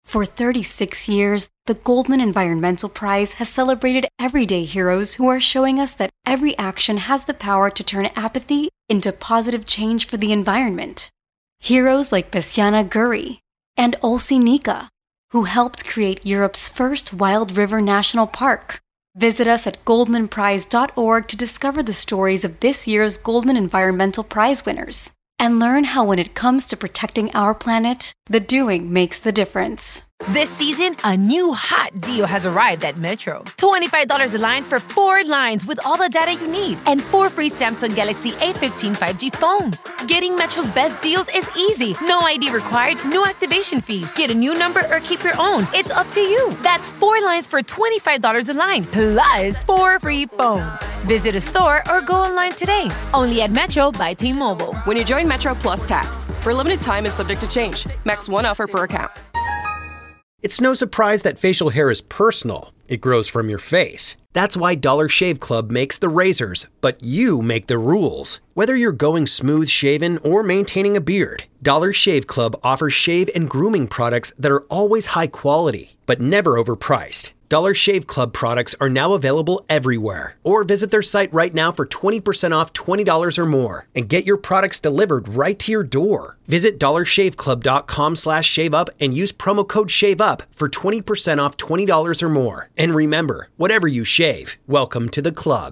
For 36 years, the Goldman Environmental Prize has celebrated everyday heroes who are showing us that every action has the power to turn apathy into positive change for the environment. Heroes like Bessiana Guri and Olsi Nika, who helped create Europe's first wild river national park. Visit us at goldmanprize.org to discover the stories of this year's Goldman Environmental Prize winners and learn how when it comes to protecting our planet, the doing makes the difference. This season, a new hot deal has arrived at Metro. $25 a line for 4 lines with all the data you need and 4 free Samsung Galaxy A15 5G phones. Getting Metro's best deals is easy. No ID required, no activation fees. Get a new number or keep your own. It's up to you. That's 4 lines for $25 a line, plus 4 free phones. Visit a store or go online today. Only at Metro by T-Mobile. When you join Metro Plus Tax, for a limited time and subject to change. Max 1 offer per account. It's no surprise that facial hair is personal. It grows from your face. That's why Dollar Shave Club makes the razors, but you make the rules. Whether you're going smooth shaven or maintaining a beard, Dollar Shave Club offers shave and grooming products that are always high quality, but never overpriced. Dollar Shave Club products are now available everywhere. Or visit their site right now for 20% off $20 or more and get your products delivered right to your door. Visit dollarshaveclub.com/shaveup and use promo code SHAVEUP for 20% off $20 or more. And remember, whatever you shave, welcome to the club.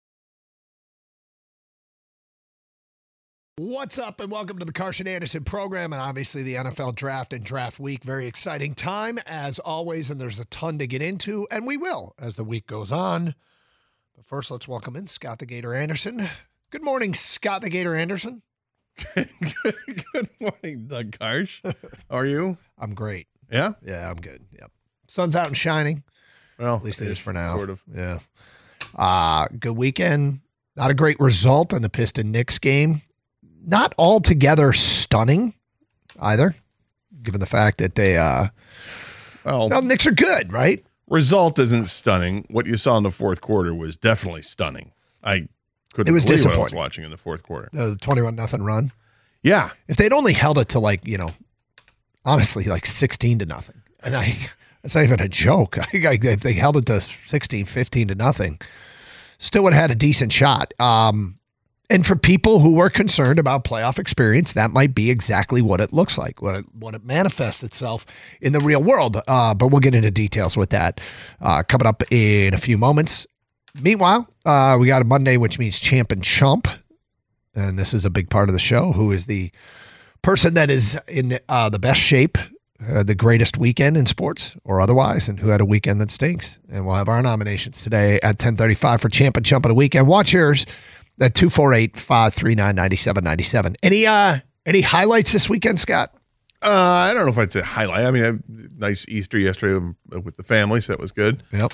What's up, and welcome to the Karsch and Anderson program, and obviously the NFL draft and draft week. Very exciting time, as always, and there's a ton to get into, and we will as the week goes on. But first, let's welcome in Scott the Gator Anderson. Good morning, Scott the Gator Anderson. Good morning, Doug Karsch. How are you? I'm great. Yeah? Yeah, I'm good. Yep. Sun's out and shining. Well, at least it is for now. Sort of. Yeah. Good weekend. Not a great result in the Piston-Knicks game. Not altogether stunning either, given the fact that they, the Knicks are good, right? Result isn't stunning. What you saw in the fourth quarter was definitely stunning. I couldn't It was believe what I was disappointing. watching in the fourth quarter. The 21-0 run. Yeah. If they'd only held it to honestly, 16-0. And that's not even a joke. If they held it to 16, 15-0, still would have had a decent shot. And for people who are concerned about playoff experience, that might be exactly what it looks like, what it manifests itself in the real world. But we'll get into details with that coming up in a few moments. Meanwhile, we got a Monday, which means Champ and Chump. And this is a big part of the show. Who is the person that is in the best shape, the greatest weekend in sports or otherwise, and who had a weekend that stinks. And we'll have our nominations today at 10:35 for Champ and Chump of the weekend. Watch yours. At 248-539-9797. Any highlights this weekend, Scott? I don't know if I'd say highlight. I mean, I had nice Easter yesterday with the family, so that was good. Yep.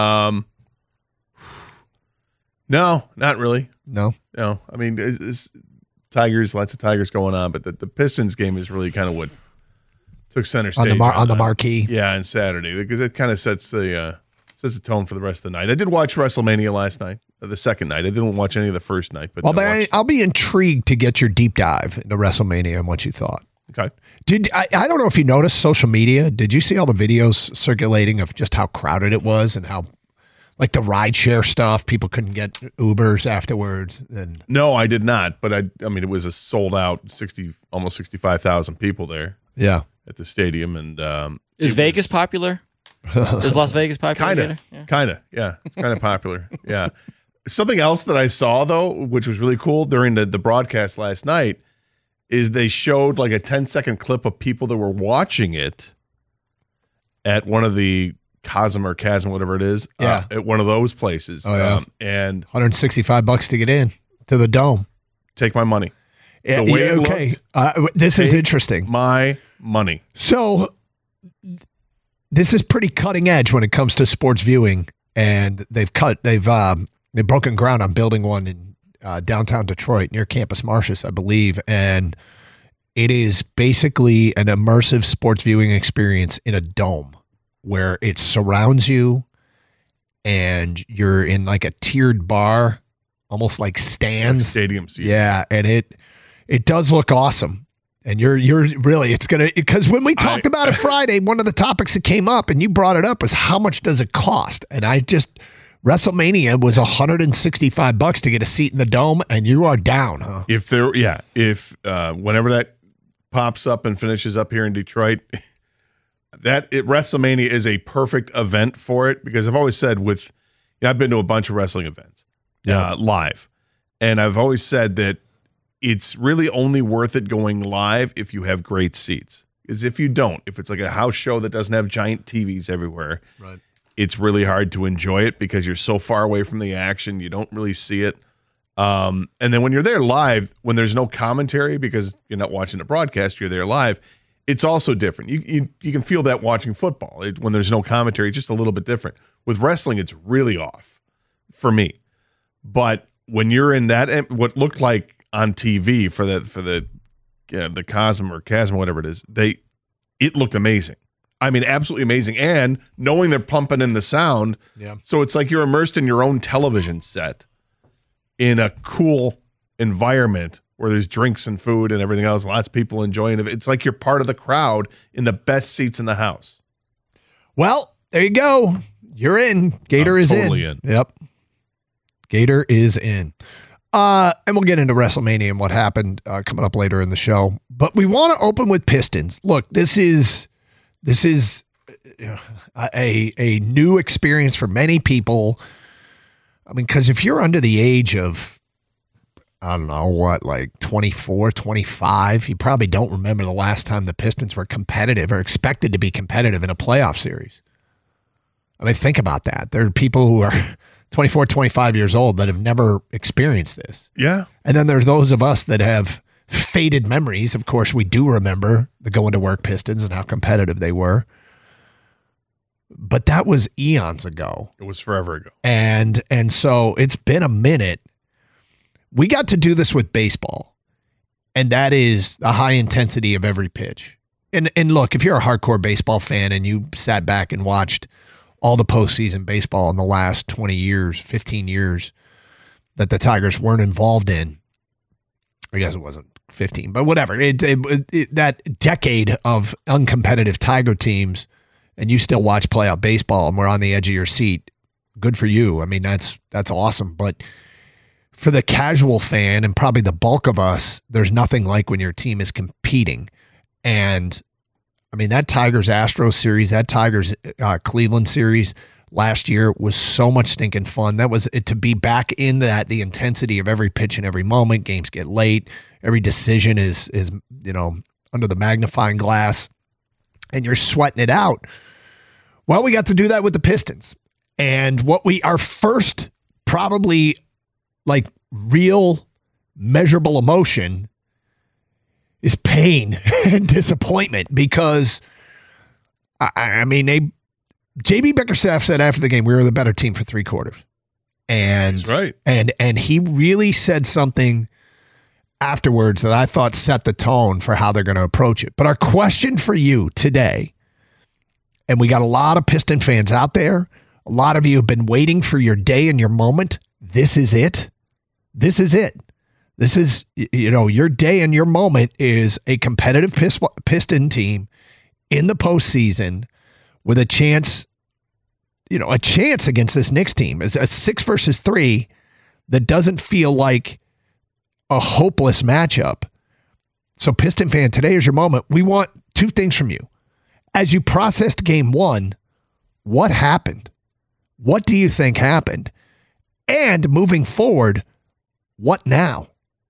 No, not really. No. I mean, it's Tigers, lots of Tigers going on, but the Pistons game is really kind of what took center stage on the marquee. Yeah, on Saturday, because it kind of sets the tone for the rest of the night. I did watch WrestleMania last night, the second night. I didn't watch any of the first night. But I'll be intrigued to get your deep dive into WrestleMania and what you thought. Okay. I don't know if you noticed social media. Did you see all the videos circulating of just how crowded it was and how, like the rideshare stuff, people couldn't get Ubers afterwards? And no, I did not. But I mean, it was a sold out almost 65,000 people there. Yeah. At the stadium. And is Vegas popular? Is Las Vegas popular? Kind of. Yeah. It's kind of popular. Yeah. Something else that I saw, though, which was really cool during the broadcast last night, is they showed like a 10-second clip of people that were watching it at one of the Chasm, whatever it is, at one of those places. Oh, yeah. And $165 to get in to the Dome. Take my money. The way it looked, this is interesting. My money. So this is pretty cutting edge when it comes to sports viewing, and they've broken ground on building one in downtown Detroit near Campus Martius, I believe, and it is basically an immersive sports viewing experience in a dome where it surrounds you, and you're in like a tiered bar, almost like stands, like stadiums. Yeah, and it does look awesome. And you're really, it's going to, because when we talked about it Friday, one of the topics that came up and you brought it up was how much does it cost? And WrestleMania was $165 to get a seat in the dome, and you are down, huh? If whenever that pops up and finishes up here in Detroit, WrestleMania is a perfect event for it, because I've always said I've been to a bunch of wrestling events live, and I've always said that it's really only worth it going live if you have great seats. Because if you don't, if it's like a house show that doesn't have giant TVs everywhere, right, it's really hard to enjoy it because you're so far away from the action, you don't really see it. And then when you're there live, when there's no commentary because you're not watching the broadcast, you're there live, it's also different. You can feel that watching football. When there's no commentary, it's just a little bit different. With wrestling, it's really off for me. But when you're in that, what looked like on TV for the Cosm or Chasm, whatever it is, it looked amazing. I mean, absolutely amazing. And knowing they're pumping in the sound, so it's like you're immersed in your own television set in a cool environment where there's drinks and food and everything else, lots of people enjoying it. It's like you're part of the crowd in the best seats in the house. Well, there you go. You're in. Gator is totally in. Yep. Gator is in. And we'll get into WrestleMania and what happened coming up later in the show. But we want to open with Pistons. Look, this is a new experience for many people. I mean, because if you're under the age of, I don't know what, like 24, 25, you probably don't remember the last time the Pistons were competitive or expected to be competitive in a playoff series. I mean, think about that. There are people who are 24, 25 years old that have never experienced this. Yeah. And then there's those of us that have faded memories. Of course, we do remember the going to work Pistons and how competitive they were. But that was eons ago. It was forever ago. And so it's been a minute. We got to do this with baseball, and that is the high intensity of every pitch. And look, if you're a hardcore baseball fan and you sat back and watched all the postseason baseball in the last 20 years, 15 years that the Tigers weren't involved in, I guess it wasn't 15, but whatever. That decade of uncompetitive Tiger teams, and you still watch playoff baseball and we're on the edge of your seat, good for you. I mean, that's awesome. But for the casual fan and probably the bulk of us, there's nothing like when your team is competing. And I mean, that Tigers-Astros series, that Tigers-Cleveland series last year was so much stinking fun. That was it, to be back in that, the intensity of every pitch and every moment. Games get late. Every decision is under the magnifying glass, and you're sweating it out. Well, we got to do that with the Pistons. And our first probably like real measurable emotion is pain and disappointment, because I mean, JB Bickerstaff said after the game, we were the better team for 3 quarters. And that's right. And he really said something afterwards that I thought set the tone for how they're going to approach it. But our question for you today, and we got a lot of Piston fans out there, a lot of you have been waiting for your day and your moment. This is it. This is it. This is, your day and your moment is a competitive Piston team in the postseason with a chance against this Knicks team. It's a 6 versus 3 that doesn't feel like a hopeless matchup. So Piston fan, today is your moment. We want 2 things from you. As you processed game 1, what happened? What do you think happened? And moving forward, what now?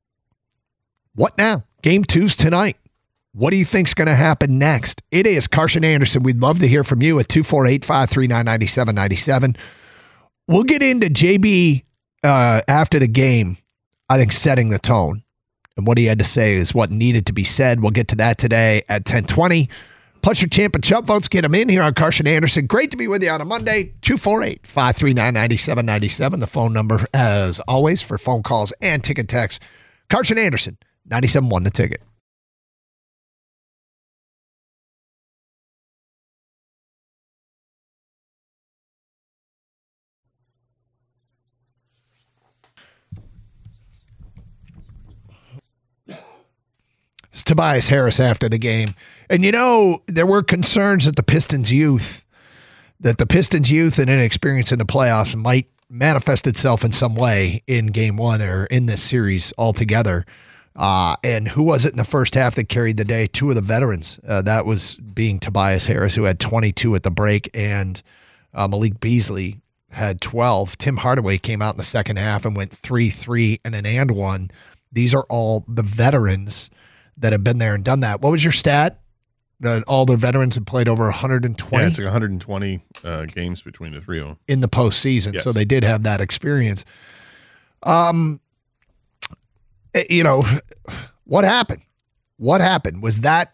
What now? Game 2's tonight. What do you think's going to happen next? It is Carson Anderson. We'd love to hear from you at 248-539-9797. We'll get into JB after the game, I think, setting the tone. And what he had to say is what needed to be said. We'll get to that today at 10:20. Plus your champ and chump votes. Get them in here on Carson Anderson. Great to be with you on a Monday. 248-539-9797. The phone number, as always, for phone calls and ticket text. Carson Anderson, 97.1 The Ticket. Tobias Harris after the game. And, there were concerns that the Pistons youth and inexperience in the playoffs might manifest itself in some way in game one or in this series altogether. And who was it in the first half that carried the day? Two of the veterans. That was being Tobias Harris, who had 22 at the break, and Malik Beasley had 12. Tim Hardaway came out in the second half and went 3-3 and one. These are all the veterans that have been there and done that. What was your stat? That all the veterans have played over 120? Yeah, it's like 120 games between the three of them. In the postseason, yes. So they did have that experience. What happened? What happened? Was that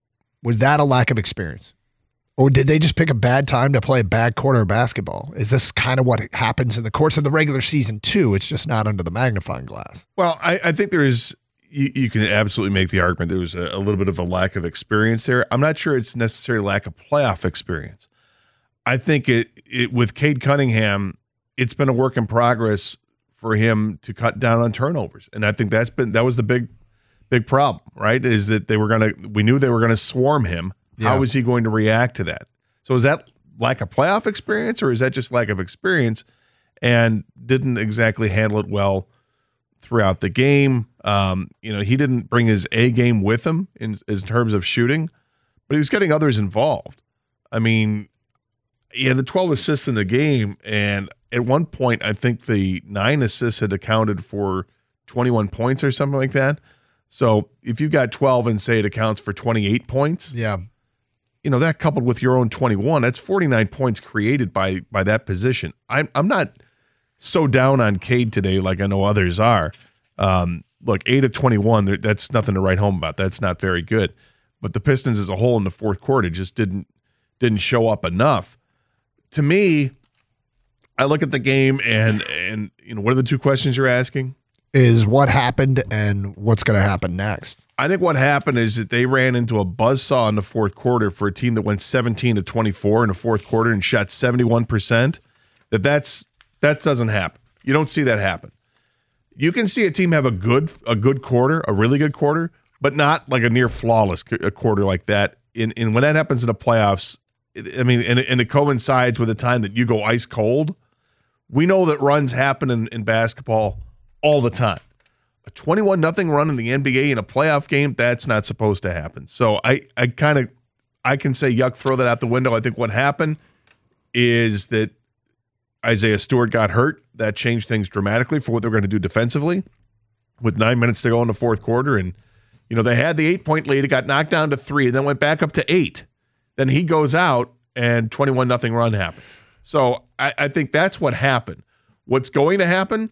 a lack of experience? Or did they just pick a bad time to play a bad quarter of basketball? Is this kind of what happens in the course of the regular season too? It's just not under the magnifying glass. Well, I think there is, you can absolutely make the argument there was a little bit of a lack of experience there. I'm not sure it's necessarily lack of playoff experience. I think it with Cade Cunningham, it's been a work in progress for him to cut down on turnovers. And I think that was the big problem, right? Is that we knew they were going to swarm him. Yeah. How was he going to react to that? So is that lack of playoff experience, or is that just lack of experience and didn't exactly handle it well throughout the game? He didn't bring his A game with him in terms of shooting, but he was getting others involved. I mean, he had the 12 assists in the game, and at one point, I think the 9 assists had accounted for 21 points or something like that. So if you've got 12 and say it accounts for 28 points, yeah, that coupled with your own 21, that's 49 points created by that position. I'm not so down on Cade today like I know others are. Look, 8 of 21, that's nothing to write home about. That's not very good. But the Pistons as a whole in the fourth quarter just didn't show up enough. To me, I look at the game and what are the two questions you're asking? Is what happened and what's going to happen next. I think what happened is that they ran into a buzzsaw in the fourth quarter for a team that went 17 to 24 in the fourth quarter and shot 71%. That doesn't happen. You don't see that happen. You can see a team have a good quarter, a really good quarter, but not like a near flawless quarter like that. And when that happens in the playoffs, and it coincides with the time that you go ice cold. We know that runs happen in basketball all the time. A 21-0 run in the NBA in a playoff game, that's not supposed to happen. So I can say, yuck, throw that out the window. I think what happened is that Isaiah Stewart got hurt. That changed things dramatically for what they're going to do defensively with 9 minutes to go in the fourth quarter. And, they had the 8-point lead. It got knocked down to 3 and then went back up to 8. Then he goes out and 21-0 run happens. So I think that's what happened. What's going to happen?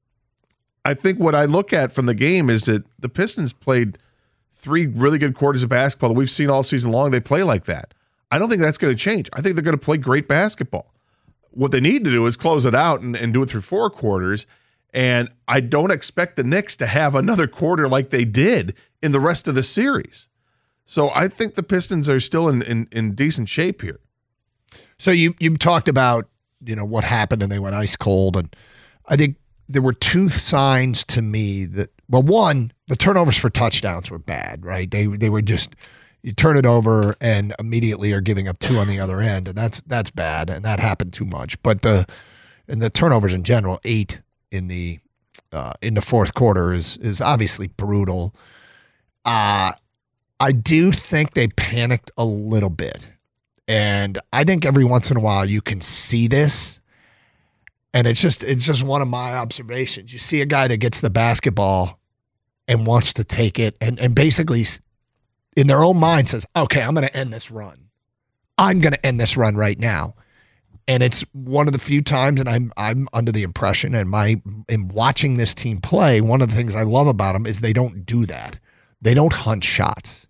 I think what I look at from the game is that the Pistons played 3 really good quarters of basketball that we've seen all season long. They play like that. I don't think that's going to change. I think they're going to play great basketball. What they need to do is close it out and do it through 4 quarters. And I don't expect the Knicks to have another quarter like they did in the rest of the series. So I think the Pistons are still in decent shape here. So you talked about, what happened and they went ice cold. And I think there were 2 signs to me that, well, one, the turnovers for touchdowns were bad, right? They were just, you turn it over and immediately are giving up 2 on the other end, and that's bad, and that happened too much. But the turnovers in general, 8 in the fourth quarter is obviously brutal. I do think they panicked a little bit, and I think every once in a while you can see this. And it's just one of my observations. You see a guy that gets the basketball and wants to take it and basically in their own mind says, okay, I'm going to end this run. I'm going to end this run right now. And it's one of the few times, and I'm under the impression, in watching this team play, one of the things I love about them is they don't do that. They don't hunt shots.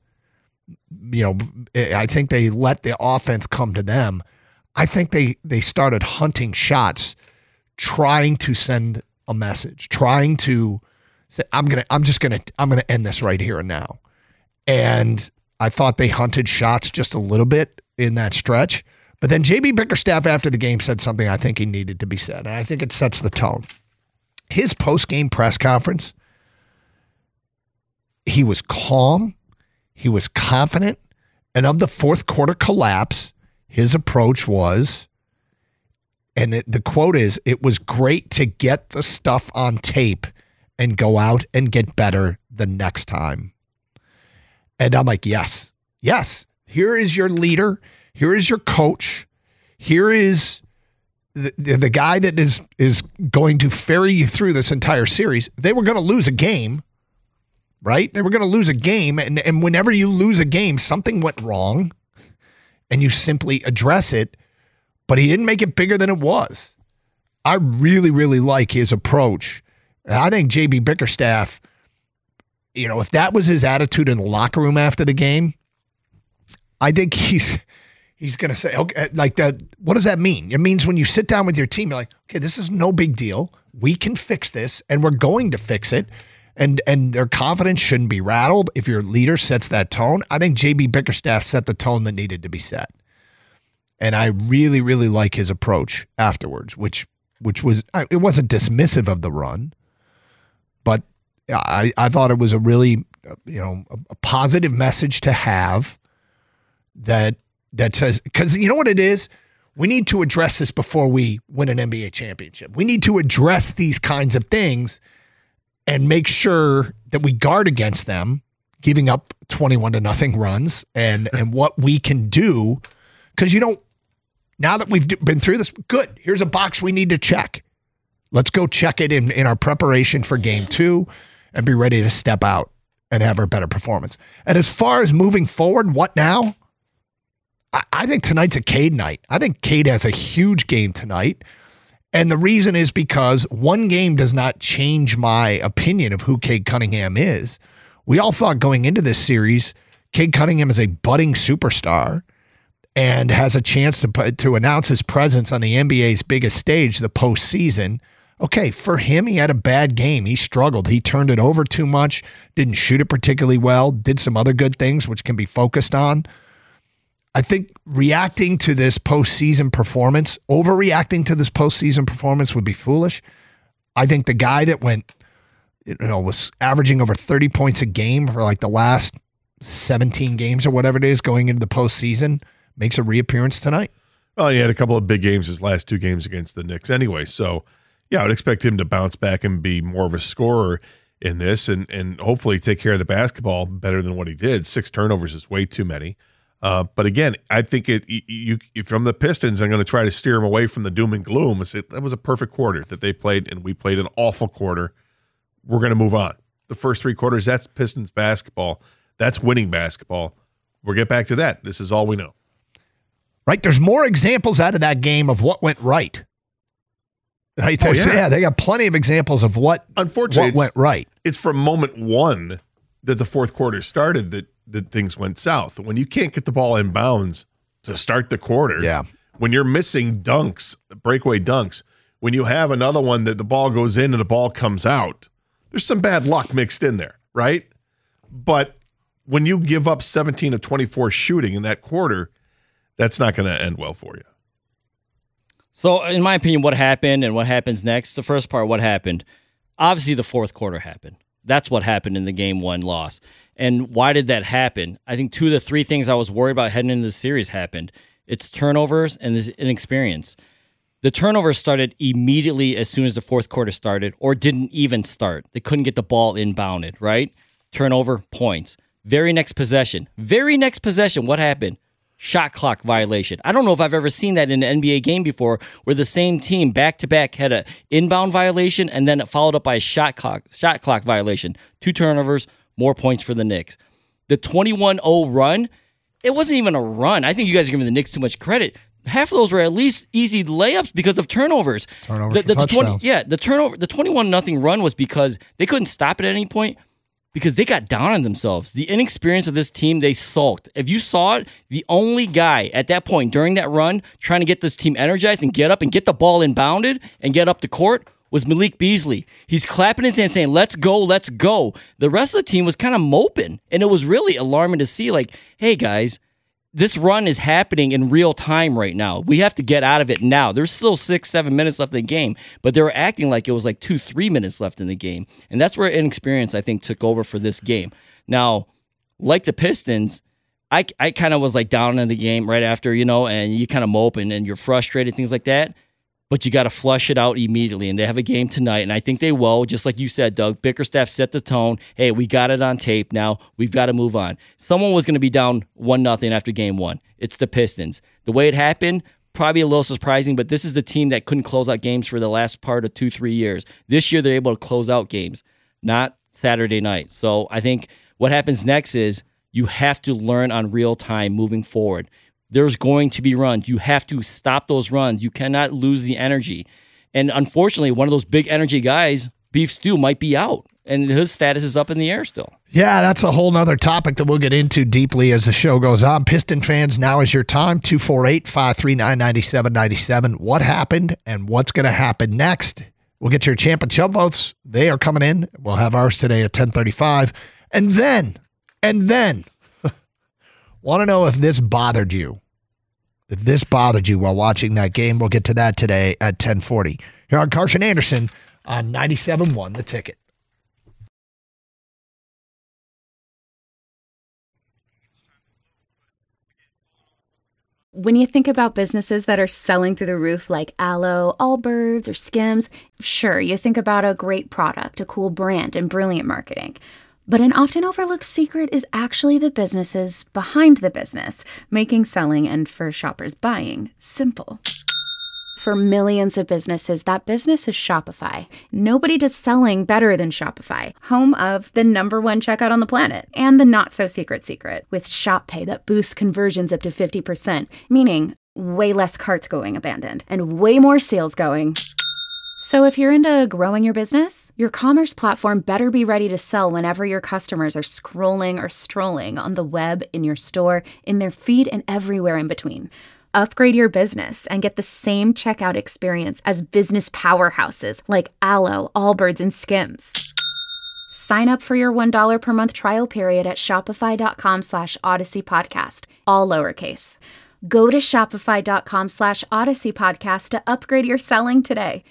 I think they let the offense come to them. I think they started hunting shots, trying to send a message, trying to say, I'm gonna end this right here and now. And I thought they hunted shots just a little bit in that stretch. But then J.B. Bickerstaff after the game said something I think he needed to be said, and I think it sets the tone. His post-game press conference, he was calm. He was confident. And of the fourth quarter collapse, his approach was, and the quote is, "It was great to get the stuff on tape and go out and get better the next time." And I'm like, yes. Here is your leader. Here is your coach. Here is the guy that is going to ferry you through this entire series. They were going to lose a game, right? They were going to lose a game. And whenever you lose a game, something went wrong and you simply address it. But he didn't make it bigger than it was. I really, really like his approach. And I think J.B. Bickerstaff, if that was his attitude in the locker room after the game, I think he's going to say, okay, like that. What does that mean? It means when you sit down with your team, you're like, okay, this is no big deal. We can fix this, and we're going to fix it. And their confidence shouldn't be rattled if your leader sets that tone. I think J.B. Bickerstaff set the tone that needed to be set. And I really, really like his approach afterwards, which was, it wasn't dismissive of the run, but I thought it was a really, a positive message to have that says, because you know what it is? We need to address this before we win an NBA championship. We need to address these kinds of things and make sure that we guard against them, giving up 21-0 runs and what we can do. Because now that we've been through this, good. Here's a box we need to check. Let's go check it in our preparation for game 2 and be ready to step out and have our better performance. And as far as moving forward, what now? I think tonight's a Cade night. I think Cade has a huge game tonight. And the reason is because one game does not change my opinion of who Cade Cunningham is. We all thought going into this series, Cade Cunningham is a budding superstar and has a chance to announce his presence on the NBA's biggest stage, the postseason. Okay, for him, he had a bad game. He struggled. He turned it over too much, didn't shoot it particularly well, did some other good things which can be focused on. I think reacting to this postseason performance, overreacting to this postseason performance would be foolish. I think the guy that was averaging over 30 points a game for like the last 17 games or whatever it is going into the postseason makes a reappearance tonight. Well, he had a couple of big games his last 2 games against the Knicks anyway. So, yeah, I would expect him to bounce back and be more of a scorer in this and hopefully take care of the basketball better than what he did. 6 turnovers is way too many. But again, I think from the Pistons, I'm going to try to steer them away from the doom and gloom. That was a perfect quarter that they played, and we played an awful quarter. We're going to move on. The first 3 quarters, that's Pistons basketball. That's winning basketball. We'll get back to that. This is all we know. Right? There's more examples out of that game of what went right. Right? They got plenty of examples of what went right. It's from moment 1 that the fourth quarter started that things went south. When you can't get the ball in bounds to start the quarter, when you're missing dunks, breakaway dunks, when you have another one that the ball goes in and the ball comes out, there's some bad luck mixed in there, right? But when you give up 17 of 24 shooting in that quarter, that's not going to end well for you. So, in my opinion, what happened and what happens next, the first part, what happened, obviously the fourth quarter happened. That's what happened in the game 1 loss. And why did that happen? I think 2 of the 3 things I was worried about heading into the series happened. It's turnovers and this inexperience. The turnovers started immediately as soon as the fourth quarter started or didn't even start. They couldn't get the ball inbounded, right? Turnover, points. Very next possession, what happened? Shot clock violation. I don't know if I've ever seen that in an NBA game before where the same team back-to-back had an inbound violation and then it followed up by a shot clock violation. 2 turnovers, more points for the Knicks. The 21-0 run, it wasn't even a run. I think you guys are giving the Knicks too much credit. Half of those were at least easy layups because of turnovers. The 21-0 run was because they couldn't stop it at any point because they got down on themselves. The inexperience of this team, they sulked. If you saw it, the only guy at that point during that run trying to get this team energized and get up and get the ball inbounded and get up the court was Malik Beasley. He's clapping his hands saying, let's go, let's go. The rest of the team was kind of moping, and it was really alarming to see, like, hey, guys, this run is happening in real time right now. We have to get out of it now. There's still 6-7 minutes left in the game, but they were acting like it was like 2-3 minutes left in the game. And that's where inexperience, I think, took over for this game. Now, like the Pistons, I kind of was like down in the game right after, and you kind of mope and you're frustrated, things like that. But you got to flush it out immediately. And they have a game tonight, and I think they will. Just like you said, Doug, Bickerstaff set the tone. Hey, we got it on tape now. We've got to move on. Someone was going to be down 1-0 after game one. It's the Pistons. The way it happened, probably a little surprising, but this is the team that couldn't close out games for the last part of 2-3 years. This year, they're able to close out games, not Saturday night. So I think what happens next is you have to learn on real time moving forward. There's going to be runs. You have to stop those runs. You cannot lose the energy. And unfortunately, one of those big energy guys, Beef Stew, might be out. And his status is up in the air still. Yeah, that's a whole nother topic that we'll get into deeply as the show goes on. Piston fans, now is your time. 248-539-9797. What happened and what's going to happen next? We'll get your champ and chump votes. They are coming in. We'll have ours today at 10:35. And then, want to know if this bothered you. If this bothered you while watching that game, we'll get to that today at 10:40. Here on Carson Anderson on 97.1 The Ticket. When you think about businesses that are selling through the roof like Aloe, Allbirds, or Skims, sure, you think about a great product, a cool brand, and brilliant marketing. But an often overlooked secret is actually the businesses behind the business, making selling and, for shoppers, buying simple. For millions of businesses, that business is Shopify. Nobody does selling better than Shopify, home of the #1 checkout on the planet, and the not-so-secret secret, with Shop Pay that boosts conversions up to 50%, meaning way less carts going abandoned, and way more sales going. So if you're into growing your business, your commerce platform better be ready to sell whenever your customers are scrolling or strolling on the web, in your store, in their feed, and everywhere in between. Upgrade your business and get the same checkout experience as business powerhouses like Aloe, Allbirds, and Skims. Sign up for your $1 per month trial period at shopify.com/Odyssey Podcast, all lowercase. Go to shopify.com/Odyssey Podcast to upgrade your selling today.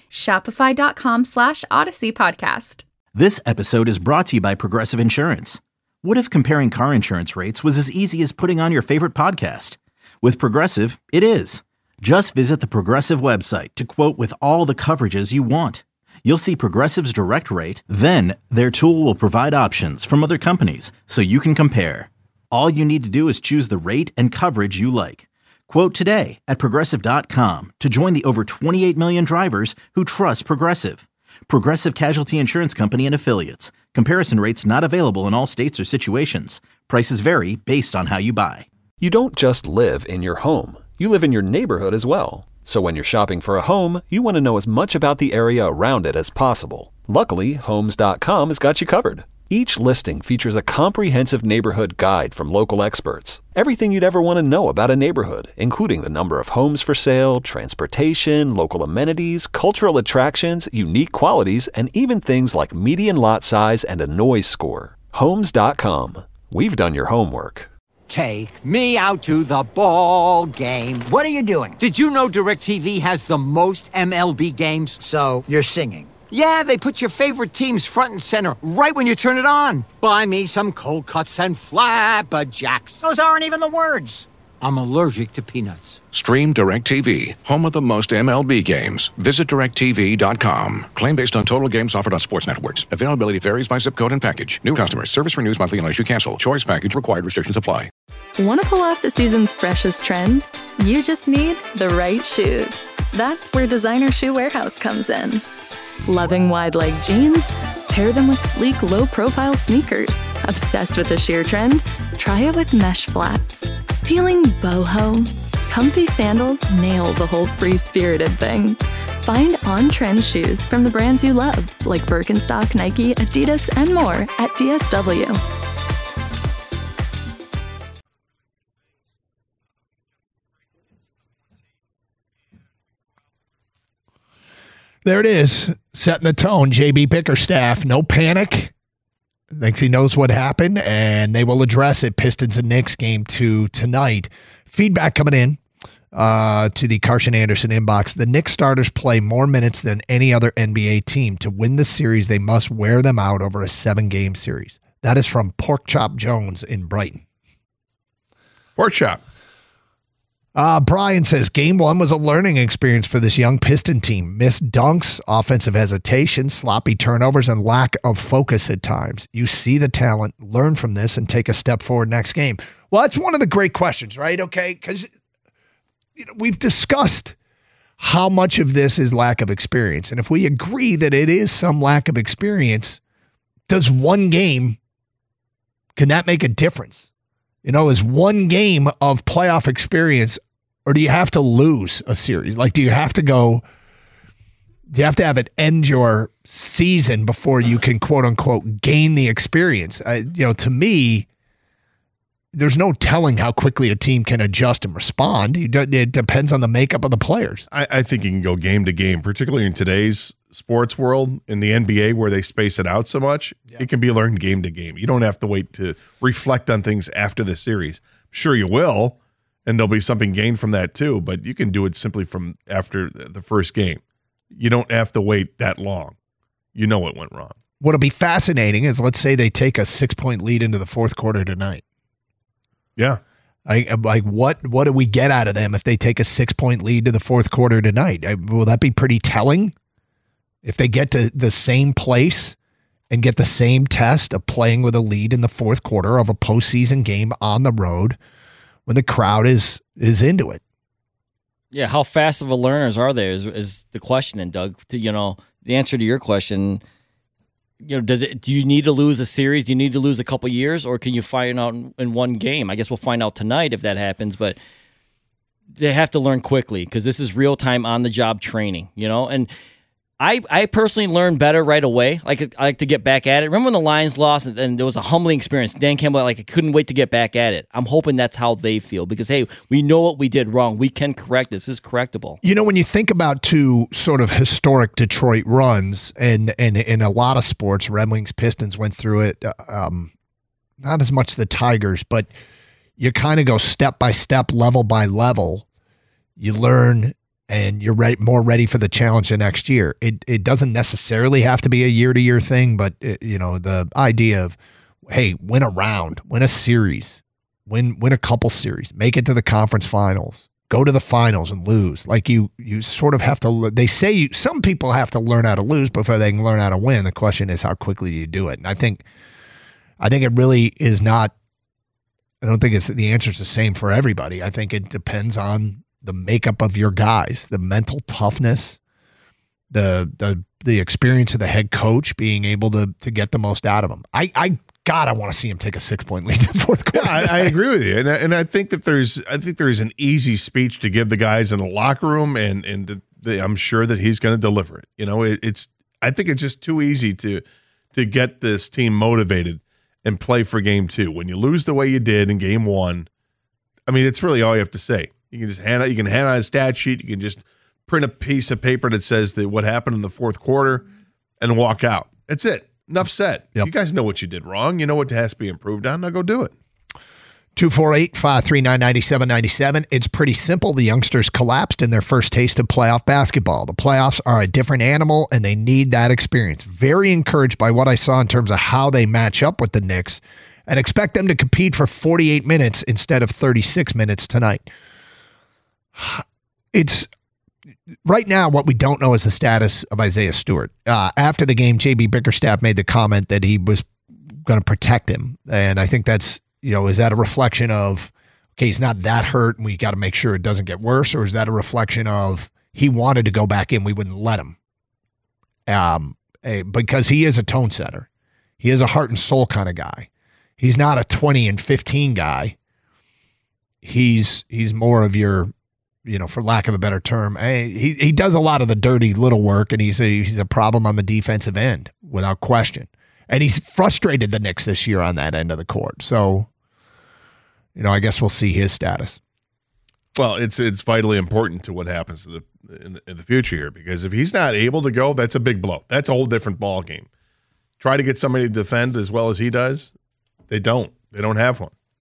Shopify.com/Odyssey Podcast. This episode is brought to you by Progressive Insurance. What if comparing car insurance rates was as easy as putting on your favorite podcast? With Progressive, it is. Just visit the Progressive website to quote with all the coverages you want. You'll see Progressive's direct rate, then their tool will provide options from other companies so you can compare. All you need to do is choose the rate and coverage you like. Quote today at Progressive.com to join the over 28 million drivers who trust Progressive. Progressive Casualty Insurance Company and Affiliates. Comparison rates not available in all states or situations. Prices vary based on how you buy. You don't just live in your home. You live in your neighborhood as well. So when you're shopping for a home, you want to know as much about the area around it as possible. Luckily, Homes.com has got you covered. Each listing features a comprehensive neighborhood guide from local experts. Everything you'd ever want to know about a neighborhood, including the number of homes for sale, transportation, local amenities, cultural attractions, unique qualities, and even things like median lot size and a noise score. Homes.com. We've done your homework. Take me out to the ball game. What are you doing? Did you know DirecTV has the most MLB games? So, you're singing. Yeah, they put your favorite teams front and center right when you turn it on. Buy me some cold cuts and flapjacks. Those aren't even the words. I'm allergic to peanuts. Stream DirecTV, home of the most MLB games. Visit DirecTV.com. Claim based on total games offered on sports networks. Availability varies by zip code and package. New customers. Service renews monthly unless you cancel. Choice package required. Restrictions apply. Want to pull off the season's freshest trends? You just need the right shoes. That's where Designer Shoe Warehouse comes in. Loving wide leg jeans? Pair them with sleek, low-profile sneakers. Obsessed with the sheer trend? Try it with mesh flats. Feeling boho? Comfy sandals nail the whole free-spirited thing. Find on-trend shoes from the brands you love, like Birkenstock, Nike, Adidas, and more at DSW. There it is, setting the tone. JB Bickerstaff, no panic. Thinks he knows what happened, and they will address it. Pistons and Knicks game 2 tonight. Feedback coming in to the Carson Anderson inbox. The Knicks starters play more minutes than any other NBA team. To win the series, they must wear them out over a 7-game series. That is from Pork Chop Jones in Brighton. Pork Chop. Brian says, Game 1 was a learning experience for this young Piston team. Missed dunks, offensive hesitation, sloppy turnovers, and lack of focus at times. You see the talent, learn from this, and take a step forward next game. Well, that's one of the great questions, right? Okay, because we've discussed how much of this is lack of experience. And if we agree that it is some lack of experience, does one game, can that make a difference? Is one game of playoff experience, or do you have to lose a series? Like, do you have to have it end your season before you can, quote unquote, gain the experience? To me, there's no telling how quickly a team can adjust and respond. It depends on the makeup of the players. I think you can go game to game, particularly in today's sports world, in the NBA where they space it out so much. It can be learned game to game. You don't have to wait to reflect on things after the series. Sure, you will, and there'll be something gained from that too, but you can do it simply from after the first game. You don't have to wait that long. You know what went wrong. What'll be fascinating is, let's say they take a 6-point lead into the fourth quarter tonight. Yeah. Like what do we get out of them if they take a 6-point lead to the fourth quarter tonight? Will that be pretty telling? If they get to the same place and get the same test of playing with a lead in the fourth quarter of a postseason game on the road when the crowd is into it. Yeah, how fast of a learners are they is the question then, Doug. The answer to your question, do you need to lose a series? Do you need to lose a couple years, or can you find out in one game? I guess we'll find out tonight if that happens, but they have to learn quickly because this is real-time on-the-job training, and I personally learned better right away. I like to get back at it. Remember when the Lions lost and there was a humbling experience? Dan Campbell, I couldn't wait to get back at it. I'm hoping that's how they feel because, hey, we know what we did wrong. We can correct this. This is correctable. When you think about two sort of historic Detroit runs, and in a lot of sports, Red Wings, Pistons went through it, not as much the Tigers, but you kind of go step by step, level by level. You learn and you're more ready for the challenge the next year. It doesn't necessarily have to be a year-to-year thing, but the idea of, hey, win a round, win a series, win a couple series, make it to the conference finals, go to the finals and lose. Like you sort of have to. They say some people have to learn how to lose before they can learn how to win. The question is, how quickly do you do it? And I think it really is not. I don't think the answer is the same for everybody. I think it depends on the makeup of your guys, the mental toughness, the experience of the head coach being able to get the most out of them. I want to see him take a 6-point lead in the fourth quarter. Yeah, I agree with you, and I think that there's an easy speech to give the guys in the locker room, and I'm sure that he's going to deliver it. I think it's just too easy to get this team motivated and play for game 2. When you lose the way you did in game 1, I mean, it's really all you have to say. You can just hand out a stat sheet. You can just print a piece of paper that says what happened in the fourth quarter and walk out. That's it. Enough said. Yep. You guys know what you did wrong. You know what has to be improved on. Now go do it. 248-539-9797. It's pretty simple. The youngsters collapsed in their first taste of playoff basketball. The playoffs are a different animal, and they need that experience. Very encouraged by what I saw in terms of how they match up with the Knicks, and expect them to compete for 48 minutes instead of 36 minutes tonight. It's right now what we don't know is the status of Isaiah Stewart. After the game, J.B. Bickerstaff made the comment that he was going to protect him. And I think that's, is that a reflection of, okay, he's not that hurt and we got to make sure it doesn't get worse? Or is that a reflection of he wanted to go back in, we wouldn't let him? Because he is a tone setter. He is a heart and soul kind of guy. He's not a 20 and 15 guy. He's more of your, for lack of a better term, he does a lot of the dirty little work, and he's a problem on the defensive end without question. And he's frustrated the Knicks this year on that end of the court. So, I guess we'll see his status. Well, it's vitally important to what happens in the future here, because if he's not able to go, that's a big blow. That's a whole different ball game. Try to get somebody to defend as well as he does. They don't have one.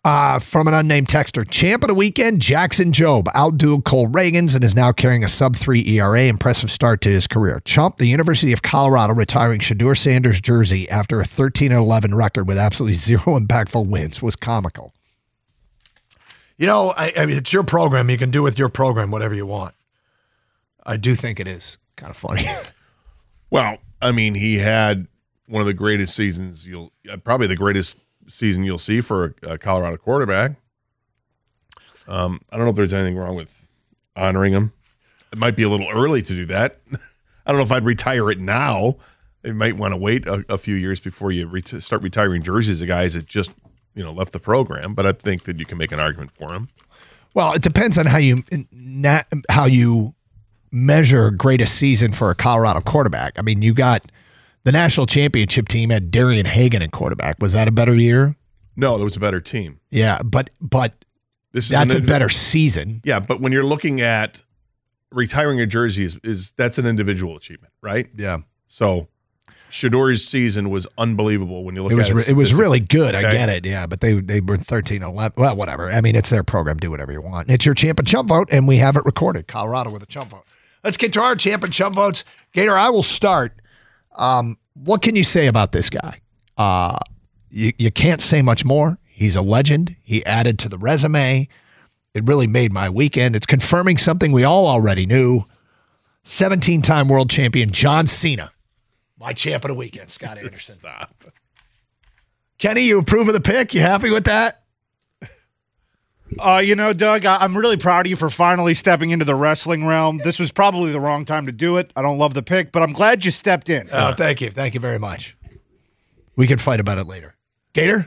From an unnamed texter, champ of the weekend, Jackson Jobe outdueled Cole Reagans and is now carrying a sub-3 ERA. Impressive start to his career. Chump, the University of Colorado retiring Shedeur Sanders' jersey after a 13-11 record with absolutely zero impactful wins was comical. You know, I mean, it's your program. You can do with your program whatever you want. I do think it is kind of funny. Well, I mean, he had one of the greatest seasons probably the greatest season you'll see for a Colorado quarterback. I don't know if there's anything wrong with honoring him. It might be a little early to do that. I don't know if I'd retire it now. You might want to wait a few years before you start retiring jerseys of guys that just left the program. But I think that you can make an argument for him. Well, it depends on how you measure greatest season for a Colorado quarterback. I mean, you got the national championship team had Darian Hagan at quarterback. Was that a better year? No, that was a better team. Yeah, but that's a better season. Yeah, but when you're looking at retiring a jersey, that's an individual achievement, right? Yeah. So Shedeur's season was unbelievable when you look at it. It was really good. Okay. I get it. Yeah, but they were 13-11. Well, whatever. I mean, it's their program. Do whatever you want. It's your champ and chump vote, and we have it recorded. Colorado with a chump vote. Let's get to our champ and chump votes. Gator, I will start. What can you say about this guy? You can't say much more. He's a legend. He added to the resume. It really made my weekend. It's confirming something we all already knew. 17-time world champion John Cena. My champ of the weekend, Scott Anderson. Stop. Kenny, you approve of the pick? You happy with that? Doug, I'm really proud of you for finally stepping into the wrestling realm. This was probably the wrong time to do it. I don't love the pick, but I'm glad you stepped in. Oh, thank you. Thank you very much. We can fight about it later. Gator?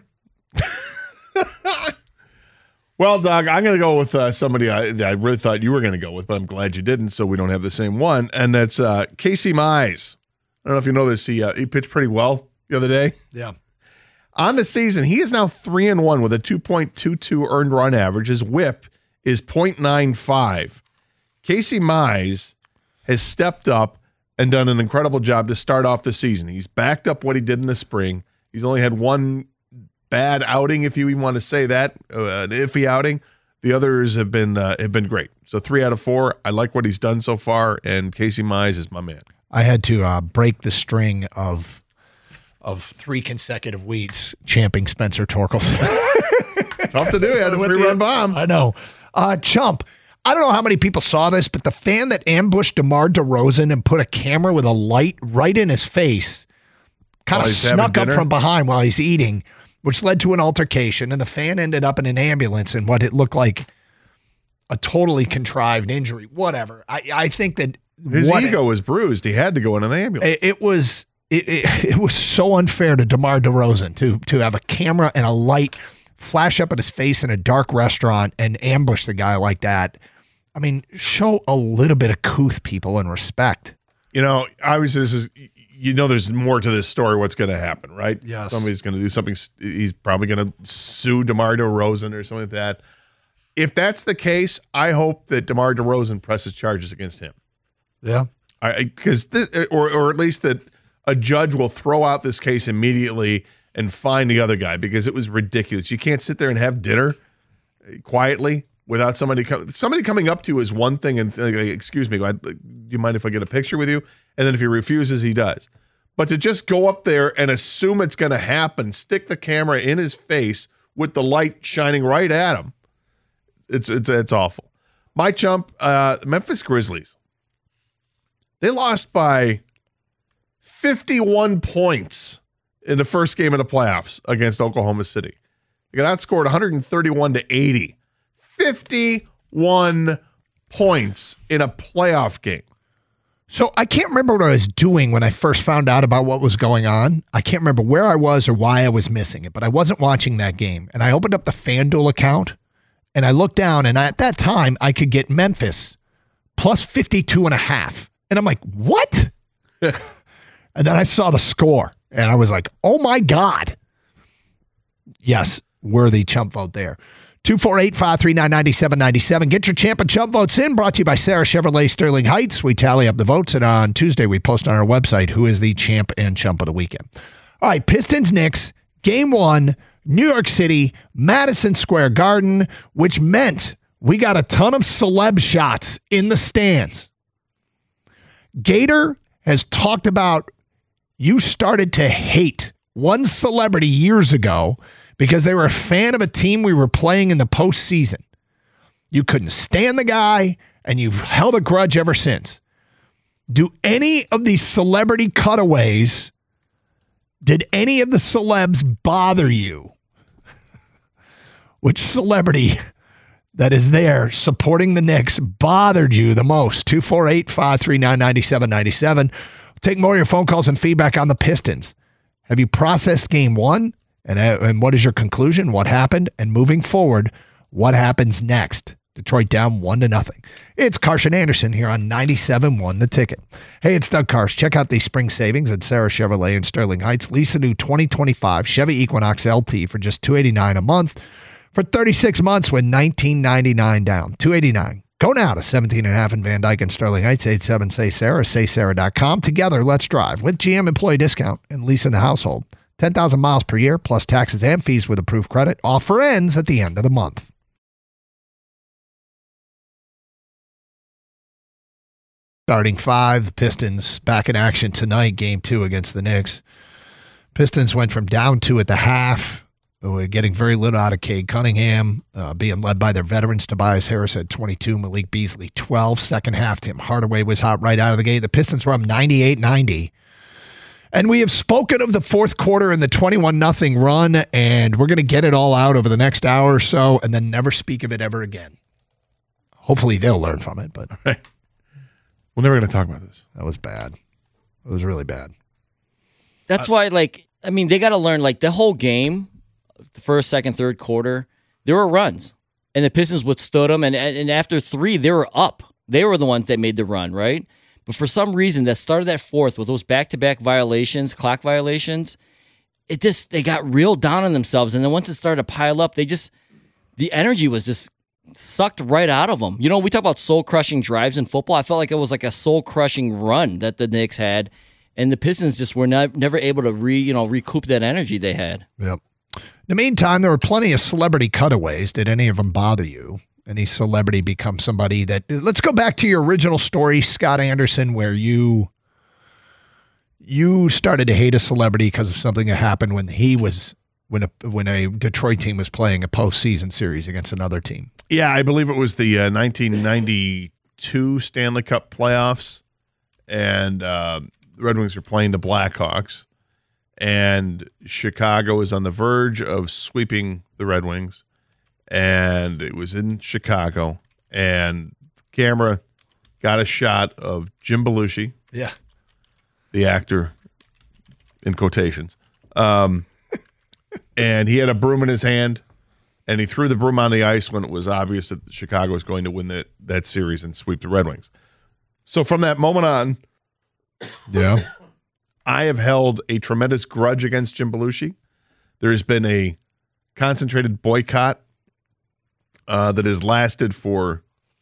Well, Doug, I'm going to go with somebody I really thought you were going to go with, but I'm glad you didn't, so we don't have the same one, and that's Casey Mize. I don't know if you know this. He pitched pretty well the other day. Yeah. On the season, he is now 3-1 with a 2.22 earned run average. His whip is .95. Casey Mize has stepped up and done an incredible job to start off the season. He's backed up what he did in the spring. He's only had one bad outing, if you even want to say that, an iffy outing. The others have been great. So 3 out of 4. I like what he's done so far, and Casey Mize is my man. I had to break the string of 3 consecutive weeks champing Spencer Torkelson. Tough to do. He had a 3-run bomb. I know. Chump, I don't know how many people saw this, but the fan that ambushed DeMar DeRozan and put a camera with a light right in his face kind of snuck up from behind while he's eating, which led to an altercation, and the fan ended up in an ambulance in what it looked like a totally contrived injury. Whatever. I think that his ego was bruised. He had to go in an ambulance. It was so unfair to DeMar DeRozan to have a camera and a light flash up at his face in a dark restaurant and ambush the guy like that. I mean, show a little bit of couth, people, and respect. Obviously there's more to this story. What's going to happen, right? Yes. Somebody's going to do something. He's probably going to sue DeMar DeRozan or something like that. If that's the case, I hope that DeMar DeRozan presses charges against him. Yeah. Because this, or at least that a judge will throw out this case immediately and fine the other guy, because it was ridiculous. You can't sit there and have dinner quietly without somebody coming up to you is one thing and excuse me, do you mind if I get a picture with you? And then if he refuses, he does. But to just go up there and assume it's going to happen, stick the camera in his face with the light shining right at him, it's awful. My chump, Memphis Grizzlies. They lost by 51 points in the first game of the playoffs against Oklahoma City. They got outscored 131-80. 51 points in a playoff game. So I can't remember what I was doing when I first found out about what was going on. I can't remember where I was or why I was missing it, but I wasn't watching that game. And I opened up the FanDuel account and I looked down, and at that time I could get Memphis plus 52.5. And I'm like, what? And then I saw the score and I was like, oh my God. Yes, worthy chump vote there. 248-539-9797. Get your champ and chump votes in. Brought to you by Sarah Chevrolet Sterling Heights. We tally up the votes, and on Tuesday we post on our website who is the champ and chump of the weekend. All right, Pistons Knicks, game 1. New York City, Madison Square Garden, which meant we got a ton of celeb shots in the stands. Gator has talked about you started to hate one celebrity years ago because they were a fan of a team we were playing in the postseason. You couldn't stand the guy, and you've held a grudge ever since. Do any of these celebrity cutaways, did any of the celebs bother you? Which celebrity that is there supporting the Knicks bothered you the most? 248-539-9797. We'll take more of your phone calls and feedback on the Pistons. Have you processed game one? And what is your conclusion? What happened? And moving forward, what happens next? Detroit down 1-0. It's Karsch and Anderson here on 97.1 The Ticket. Hey, it's Doug Karsch. Check out these spring savings at Sarah Chevrolet in Sterling Heights. Lease a new 2025 Chevy Equinox LT for just $289 a month for 36 months with $19.99 down. $289. Go now to 17.5 in Van Dyke and Sterling Heights. 87-SAY-SARAH, saysarah.com. Together, let's drive with GM employee discount and lease in the household. 10,000 miles per year plus taxes and fees with approved credit. Offer ends at the end of the month. Starting five, the Pistons back in action tonight, game 2 against the Knicks. Pistons went from down 2 at the half, getting very little out of Cade Cunningham, being led by their veterans. Tobias Harris had 22, Malik Beasley 12. Second half, Tim Hardaway was hot right out of the gate. The Pistons were up 98-90. And we have spoken of the fourth quarter and the 21-0 run, and we're going to get it all out over the next hour or so and then never speak of it ever again. Hopefully they'll learn from it, but... Right. We're never going to talk about this. That was bad. It was really bad. That's why, they got to learn, the whole game, the first, second, third quarter, there were runs. And the Pistons withstood them, and after 3, they were up. They were the ones that made the run, right? But for some reason, that started that fourth with those back-to-back violations, clock violations, they got real down on themselves. And then once it started to pile up, the energy was just sucked right out of them. We talk about soul-crushing drives in football. I felt like it was like a soul-crushing run that the Knicks had, and the Pistons just were never able to recoup that energy they had. Yep. In the meantime, there were plenty of celebrity cutaways. Did any of them bother you? Any celebrity become somebody that... Let's go back to your original story, Scott Anderson, where you started to hate a celebrity because of something that happened when a Detroit team was playing a postseason series against another team. Yeah, I believe it was the 1992 Stanley Cup playoffs, and the Red Wings were playing the Blackhawks, and Chicago was on the verge of sweeping the Red Wings, and it was in Chicago, and camera got a shot of Jim Belushi, the actor, in quotations, and he had a broom in his hand, and he threw the broom on the ice when it was obvious that Chicago was going to win that series and sweep the Red Wings. So from that moment on, I have held a tremendous grudge against Jim Belushi. There has been a concentrated boycott that has lasted for,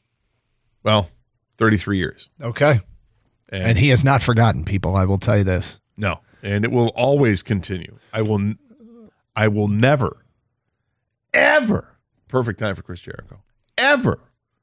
33 years. Okay. And he has not forgotten, people. I will tell you this. No. And it will always continue. I will never, ever, perfect time for Chris Jericho, ever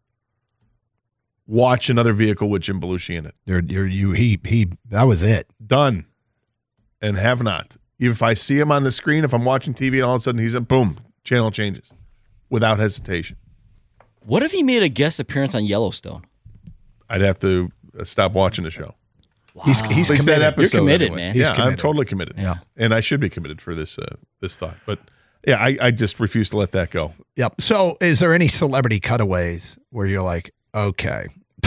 watch another vehicle with Jim Belushi in it. That was it. Done. And have not. If I see him on the screen, if I'm watching TV and all of a sudden he's boom, channel changes without hesitation. What if he made a guest appearance on Yellowstone? I'd have to stop watching the show. Wow. He's committed. That episode, you're committed, anyway. man. Yeah, committed. I'm totally committed. Yeah. And I should be committed for this thought. But yeah, I just refuse to let that go. Yep. So is there any celebrity cutaways where you're like, okay,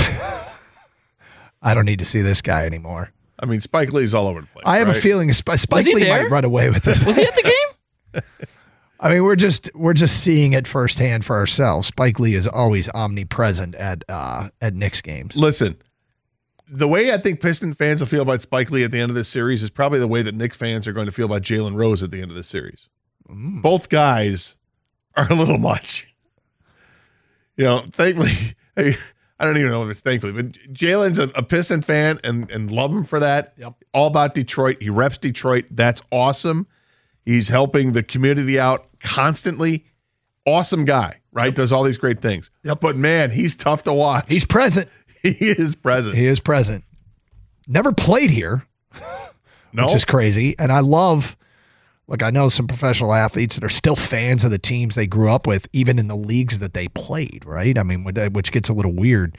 I don't need to see this guy anymore? I mean, Spike Lee's all over the place. I have a feeling Spike Lee might run away with this. Was he at the game? I mean, we're just seeing it firsthand for ourselves. Spike Lee is always omnipresent at Knicks games. Listen, the way I think Piston fans will feel about Spike Lee at the end of this series is probably the way that Knicks fans are going to feel about Jalen Rose at the end of this series. Both guys are a little much. Thankfully, I don't even know if it's thankfully, but Jalen's a Piston fan and love him for that. Yep. All about Detroit. He reps Detroit. That's awesome. He's helping the community out constantly. Awesome guy, right? Does all these great things. Yep. But man, he's tough to watch. He's present. He is present. He is present. Never played here, which is crazy. And I love, I know some professional athletes that are still fans of the teams they grew up with, even in the leagues that they played, right? I mean, which gets a little weird.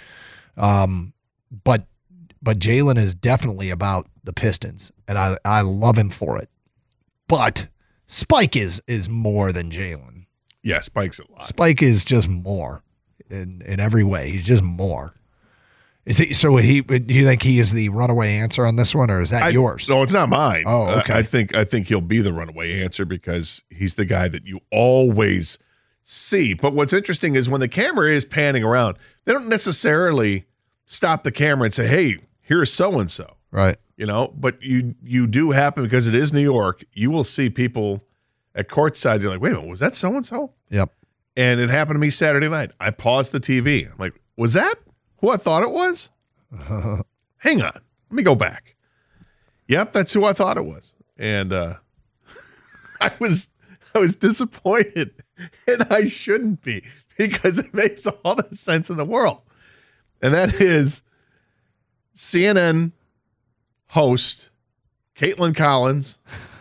But Jalen is definitely about the Pistons, and I love him for it. But Spike is more than Jalen. Yeah, Spike's a lot. Spike is just more in every way. He's just more. Is he? So do you think he is the runaway answer on this one, or is that yours? No, it's not mine. Oh, okay. I think he'll be the runaway answer because he's the guy that you always see. But what's interesting is when the camera is panning around, they don't necessarily stop the camera and say, "Hey, here's so and so." Right. But you do happen, because it is New York. You will see people at courtside. You're like, "Wait a minute, was that so and so?" Yep. And it happened to me Saturday night. I paused the TV. I'm like, "Was that who I thought it was?" Hang on. Let me go back. Yep, that's who I thought it was. And I was disappointed, and I shouldn't be, because it makes all the sense in the world. And that is CNN host Caitlin Collins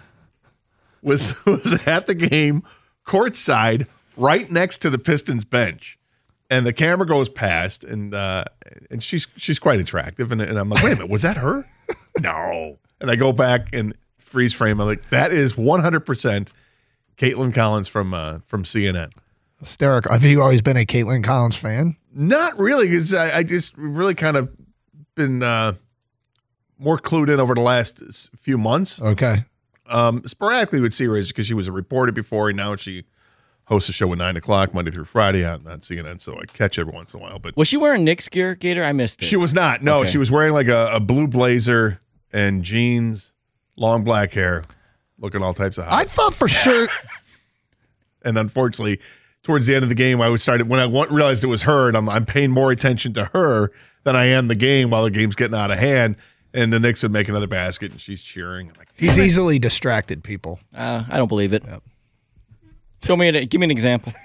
was at the game courtside right next to the Pistons bench. And the camera goes past, and she's quite attractive. And I'm like, wait a minute, was that her? No. And I go back and freeze frame. I'm like, that is 100% Caitlin Collins from CNN. Hysterical. Have you always been a Caitlin Collins fan? Not really, because I just really kind of been more clued in over the last few months. Okay. Sporadically would see her because she was a reporter before, and now she hosts a show at 9 o'clock Monday through Friday on CNN, so I catch every once in a while. But was she wearing Knicks gear, Gator? I missed it. She was not. No, Okay. She was wearing like a blue blazer and jeans, long black hair, looking all types of hot. I thought for sure. And unfortunately, towards the end of the game, when I realized it was her, and I'm paying more attention to her than I am the game while the game's getting out of hand. And the Knicks would make another basket, and she's cheering. I'm like, He's easily distracted, people. I don't believe it. Yep. Give me an example.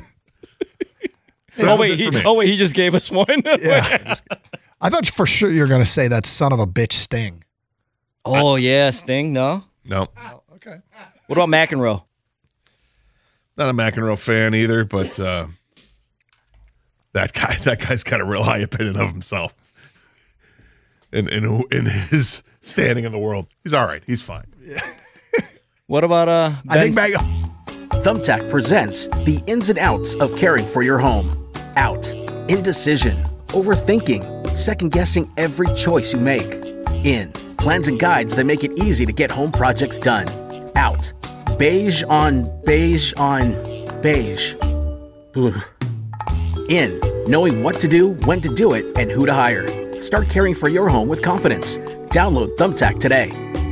He just gave us one. Yeah. I thought for sure you were going to say that son of a bitch Sting. Oh, yeah, Sting, no? No. Oh, okay. What about McEnroe? Not a McEnroe fan either, but that guy's got a real high opinion of himself. In his standing in the world. He's all right. He's fine. What about I think Thumbtack presents the ins and outs of caring for your home. Out. Indecision. Overthinking. Second-guessing every choice you make. In. Plans and guides that make it easy to get home projects done. Out. Beige on beige on beige. Ugh. In. Knowing what to do, when to do it, and who to hire. Start caring for your home with confidence. Download Thumbtack today.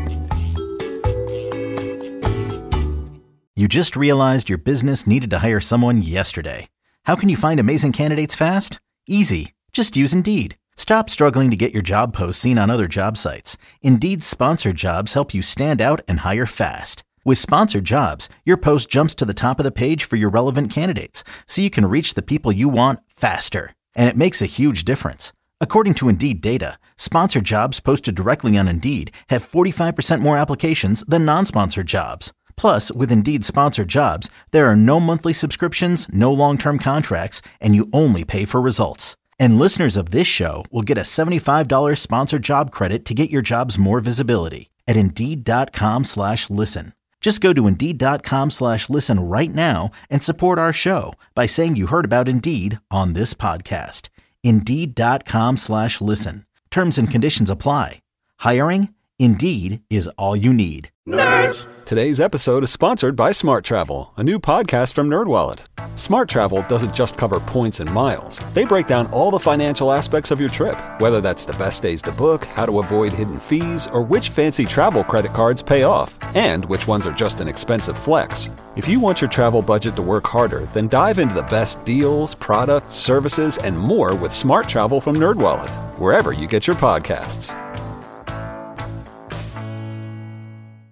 You just realized your business needed to hire someone yesterday. How can you find amazing candidates fast? Easy. Just use Indeed. Stop struggling to get your job posts seen on other job sites. Indeed's sponsored jobs help you stand out and hire fast. With sponsored jobs, your post jumps to the top of the page for your relevant candidates, so you can reach the people you want faster. And it makes a huge difference. According to Indeed data, sponsored jobs posted directly on Indeed have 45% more applications than non-sponsored jobs. Plus, with Indeed sponsored jobs, there are no monthly subscriptions, no long-term contracts, and you only pay for results. And listeners of this show will get a $75 sponsored job credit to get your jobs more visibility at Indeed.com/listen. Just go to Indeed.com/listen right now and support our show by saying you heard about Indeed on this podcast. Indeed.com/listen. Terms and conditions apply. Hiring? Indeed is all you need. Nerds! Today's episode is sponsored by Smart Travel, a new podcast from NerdWallet. Smart Travel doesn't just cover points and miles. They break down all the financial aspects of your trip, whether that's the best days to book, how to avoid hidden fees, or which fancy travel credit cards pay off, and which ones are just an expensive flex. If you want your travel budget to work harder, then dive into the best deals, products, services, and more with Smart Travel from NerdWallet, wherever you get your podcasts.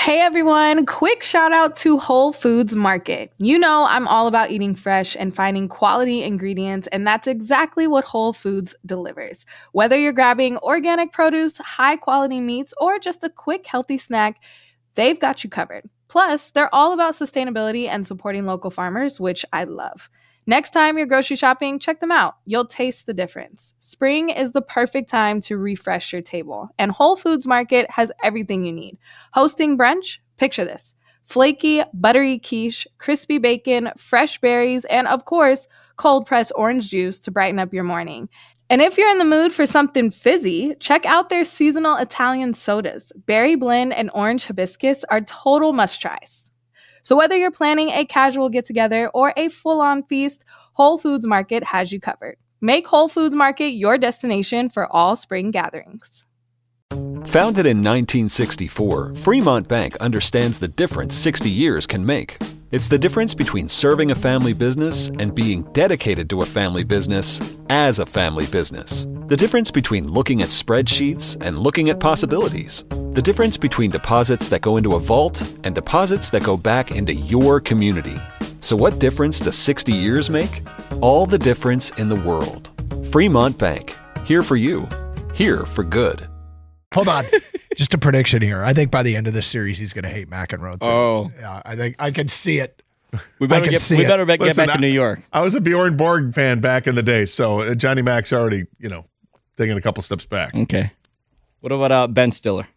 Hey everyone, quick shout out to Whole Foods Market. You know I'm all about eating fresh and finding quality ingredients, and that's exactly what Whole Foods delivers. Whether you're grabbing organic produce, high quality meats, or just a quick healthy snack, they've got you covered. Plus, they're all about sustainability and supporting local farmers, which I love. Next time you're grocery shopping, check them out. You'll taste the difference. Spring is the perfect time to refresh your table, and Whole Foods Market has everything you need. Hosting brunch? Picture this. Flaky, buttery quiche, crispy bacon, fresh berries, and of course, cold-pressed orange juice to brighten up your morning. And if you're in the mood for something fizzy, check out their seasonal Italian sodas. Berry blend and orange hibiscus are total must-tries. So whether you're planning a casual get-together or a full-on feast, Whole Foods Market has you covered. Make Whole Foods Market your destination for all spring gatherings. Founded in 1964, Fremont Bank understands the difference 60 years can make. It's the difference between serving a family business and being dedicated to a family business as a family business. The difference between looking at spreadsheets and looking at possibilities. The difference between deposits that go into a vault and deposits that go back into your community. So what difference does 60 years make? All the difference in the world. Fremont Bank. Here for you. Here for good. Hold on. Just a prediction here. I think by the end of this series, he's going to hate McEnroe too. Oh. Yeah, I think I can see it. We better get back to New York. I was a Bjorn Borg fan back in the day, so Johnny Mac's already, taking a couple steps back. Okay. What about Ben Stiller?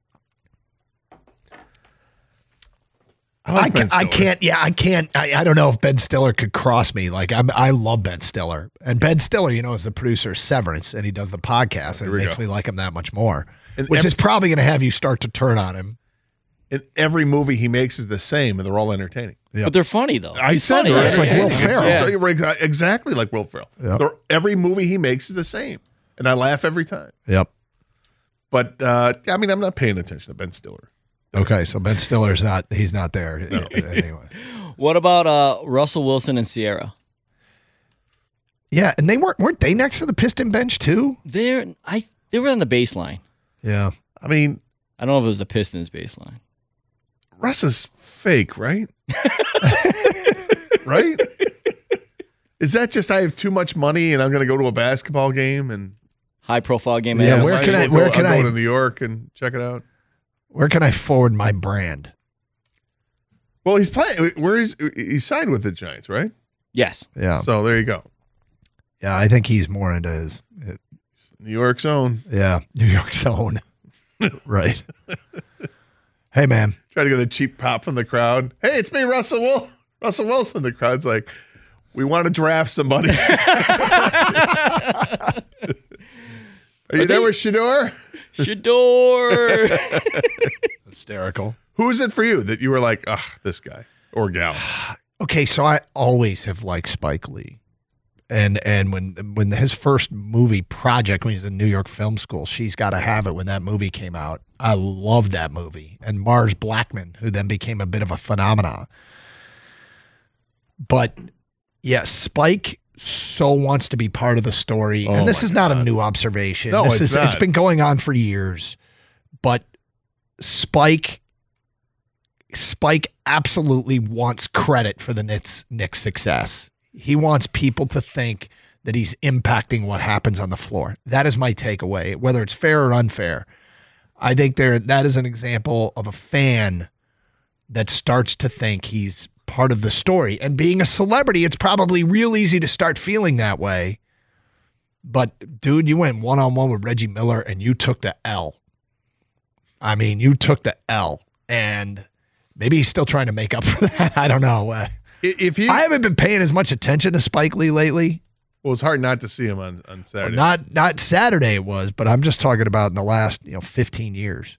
I can't. I don't know if Ben Stiller could cross me. Like I love Ben Stiller, and Ben Stiller, is the producer of Severance, and he does the podcast, and it makes me like him that much more. Which is probably going to have you start to turn on him. And every movie he makes is the same, and they're all entertaining. Yep. But they're funny though. He's funny. It's like Will Ferrell. Exactly like Will Ferrell. Yep. Every movie he makes is the same, and I laugh every time. Yep. But I'm not paying attention to Ben Stiller. Okay, so Ben Stiller's he's not there. No. Anyway. What about Russell Wilson and Sierra? Yeah, and they weren't they next to the Piston bench too? They were on the baseline. Yeah. I mean, I don't know if it was the Pistons baseline. Russ is fake, right? Right? Is that just I have too much money and I'm going to go to a basketball game and high profile game? Yeah, where can I go to New York and check it out? Where can I forward my brand? Well, he's playing. He's signed with the Giants, right? Yes. Yeah. So there you go. Yeah, I think he's more into his New York's own. Yeah, New York's own. Right. Hey, man. Try to get a cheap pop from the crowd. Hey, it's me, Russell Wilson. The crowd's like, we want to draft somebody. Are you there with Shador? Shador. Hysterical. Who is it for you that you were like, this guy or gal? Okay, so I always have liked Spike Lee. And when his first movie project, when he's in New York Film School, She's Gotta Have It, when that movie came out, I loved that movie. And Mars Blackman, who then became a bit of a phenomenon. But yes, Spike so wants to be part of the story. And this is not a new observation. No, it's been going on for years. But Spike absolutely wants credit for the Knicks' success. He wants people to think that he's impacting what happens on the floor. That is my takeaway, whether it's fair or unfair. I think that is an example of a fan that starts to think he's part of the story. And being a celebrity, it's probably real easy to start feeling that way. But, dude, you went one-on-one with Reggie Miller and you took the L. I mean, you took the L. And maybe he's still trying to make up for that. I don't know. I haven't been paying as much attention to Spike Lee lately. Well, it's hard not to see him on Saturday. Not Saturday it was, but I'm just talking about in the last 15 years.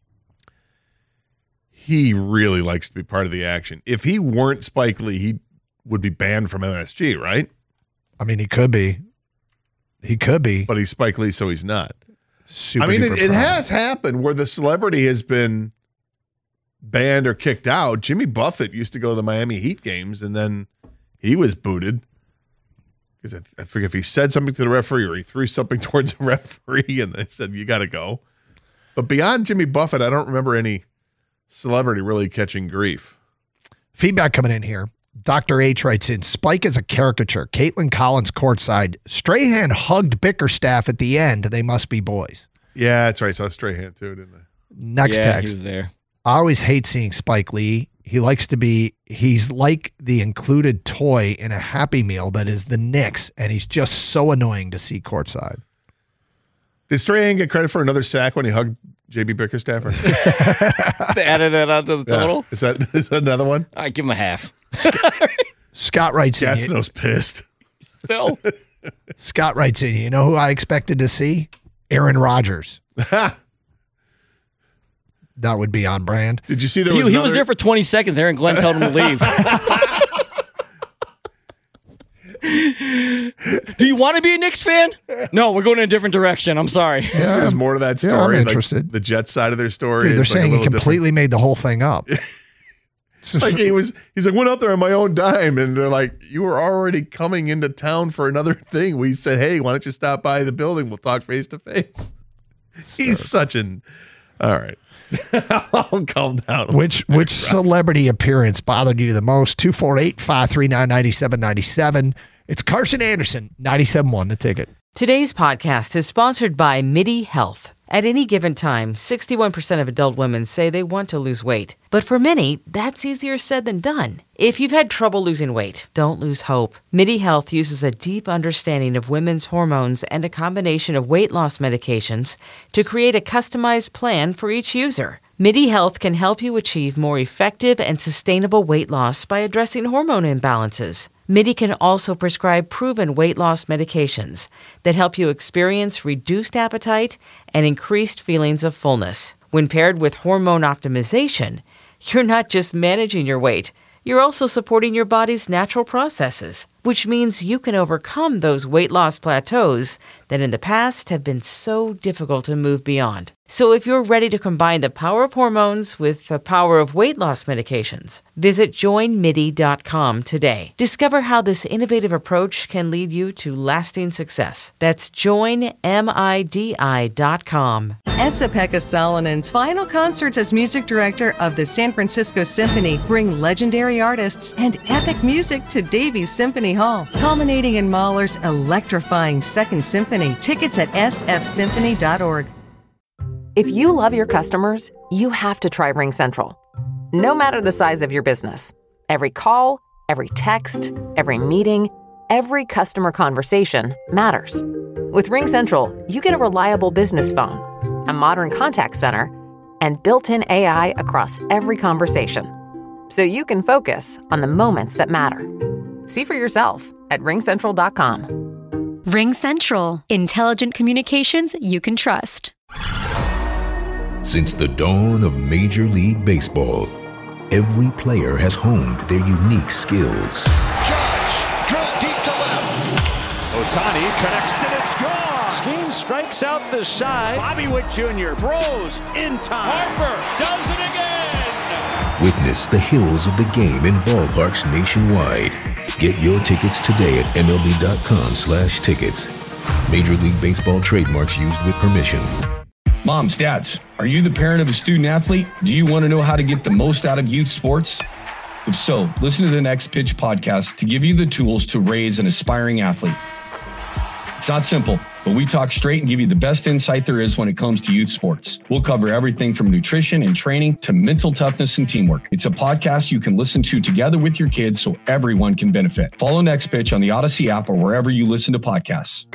He really likes to be part of the action. If he weren't Spike Lee, he would be banned from MSG, right? I mean, he could be. He could be. But he's Spike Lee, so he's not. Super I mean, it has happened where the celebrity has been banned or kicked out. Jimmy Buffett used to go to the Miami Heat games, and then he was booted. Because I forget if he said something to the referee or he threw something towards the referee, and they said, you got to go. But beyond Jimmy Buffett, I don't remember any celebrity really catching grief. Feedback coming in here. Dr. H writes in, Spike is a caricature. Caitlin Collins courtside. Strahan hugged Bickerstaff at the end. They must be boys. Yeah, that's right. I saw Strahan too, didn't I? Next Yeah, text. he was there. I always hate seeing Spike Lee. He's like the included toy in a Happy Meal that is the Knicks, and he's just so annoying to see courtside. Did Strahan get credit for another sack when he hugged JB Bickerstaff? They added it onto the total. Is that another one? I give him a half. Scott writes in. Gastineau's pissed. Still. Scott writes in, you know who I expected to see? Aaron Rodgers. That would be on brand. Did you see there He was there for 20 seconds there, and Glenn told him to leave. Do you want to be a Knicks fan? No, we're going in a different direction. I'm sorry. Yeah, there's more to that story. I'm like, interested. the Jets side of their story. Dude, they're is like saying a he little completely made the whole thing up. Like he's like, went out there on my own dime, and they're like, you were already coming into town for another thing. We said, hey, why don't you stop by the building? We'll talk face to face. He's such an all right. I'll calm down. Which celebrity appearance bothered you the most? 248-539-9797. It's Carson Anderson, 97.1 The Ticket. Today's podcast is sponsored by MIDI Health. At any given time, 61% of adult women say they want to lose weight. But for many, that's easier said than done. If you've had trouble losing weight, don't lose hope. MIDI Health uses a deep understanding of women's hormones and a combination of weight loss medications to create a customized plan for each user. MIDI Health can help you achieve more effective and sustainable weight loss by addressing hormone imbalances. MIDI can also prescribe proven weight loss medications that help you experience reduced appetite and increased feelings of fullness. When paired with hormone optimization, you're not just managing your weight, you're also supporting your body's natural processes, which means you can overcome those weight loss plateaus that in the past have been so difficult to move beyond. So if you're ready to combine the power of hormones with the power of weight loss medications, visit joinmidi.com today. Discover how this innovative approach can lead you to lasting success. That's joinmidi.com. Esa-Pekka Salonen's final concerts as music director of the San Francisco Symphony bring legendary artists and epic music to Davies Symphony Hall, culminating in Mahler's electrifying Second Symphony. Tickets at sfsymphony.org. If you love your customers, you have to try RingCentral. No matter the size of your business, every call, every text, every meeting, every customer conversation matters. With RingCentral, you get a reliable business phone, a modern contact center, and built-in AI across every conversation. So you can focus on the moments that matter. See for yourself at ringcentral.com. RingCentral. Intelligent communications you can trust. Since the dawn of Major League Baseball, every player has honed their unique skills. Judge, drill deep to left. Ohtani connects and it's gone. Skeen strikes out the side. Bobby Witt Jr. throws in time. Harper does it again. Witness the heroes of the game in ballparks nationwide. Get your tickets today at MLB.com/tickets. Major League Baseball trademarks used with permission. Moms, dads, are you the parent of a student athlete? Do you want to know how to get the most out of youth sports? If so, listen to the Next Pitch podcast to give you the tools to raise an aspiring athlete. It's not simple, but we talk straight and give you the best insight there is when it comes to youth sports. We'll cover everything from nutrition and training to mental toughness and teamwork. It's a podcast you can listen to together with your kids so everyone can benefit. Follow Next Pitch on the Odyssey app or wherever you listen to podcasts.